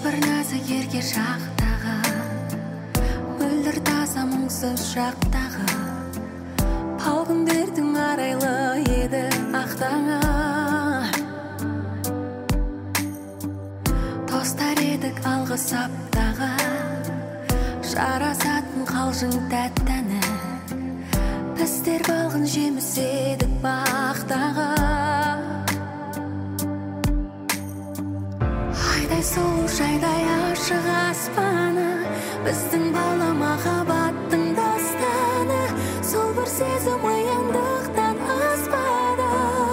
бір нәзік ерке шақтағы, мөлдір таза мұңсыз шақтағы, пал күндердің арайлы еді ақтаңа. Достар едік алғы саптағы, жарасатын қалжың тәттәні, біздер балғын жеміс едік бақтағы. Айдай сұлу шайдай ашық аспаны, біздің бала махаббаттың дастаны, сол бір сезім ояндықтан аспады.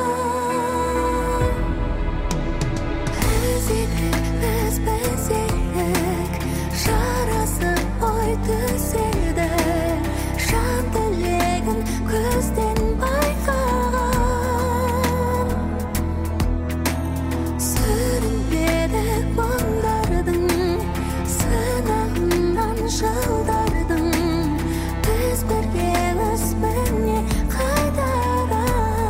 Біз едік, жарасып ой түзедік, жан тілегін көзден байқаған. Сүрінбедік мұңдардың, сынағынан жылдардың, біз біргеміз міне қайтадан.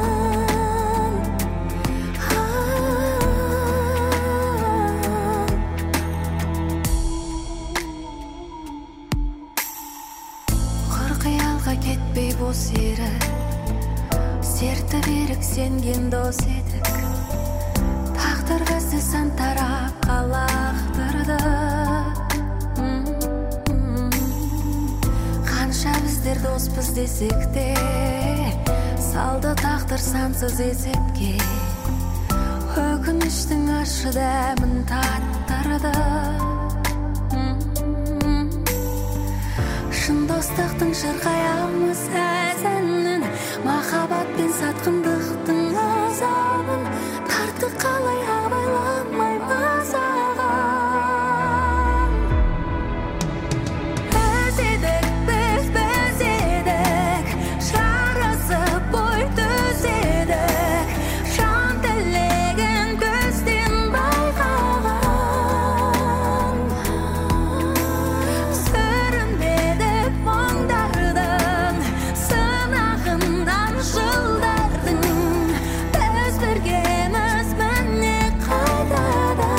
Құр қиялға кетпей бос ерік, серті берік сенген дос едік, тағдыр бізді сан тарапқа лақтырды. Қанша біздер доспыз десек те, салды тағдыр сансыз есепке, өкініштің ащы дәмін таттырды. Шын достықтың шырқаямыз әзәнін, махаббат пен сатқындықтың азабын, тартты қалай абайламай мазаған. Біз едік, жарасып бой түзедік, жан тілегін көзден байқаған. Сүрінбедік мұңдардың, сынағынан жылдардың, біз біргеміз міне қайтадан.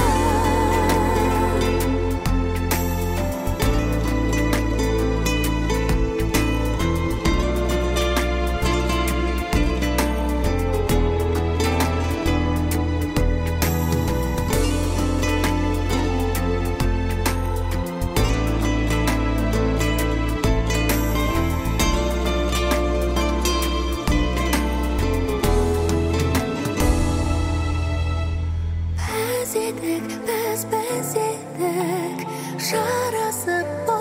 Біз едік, жарасып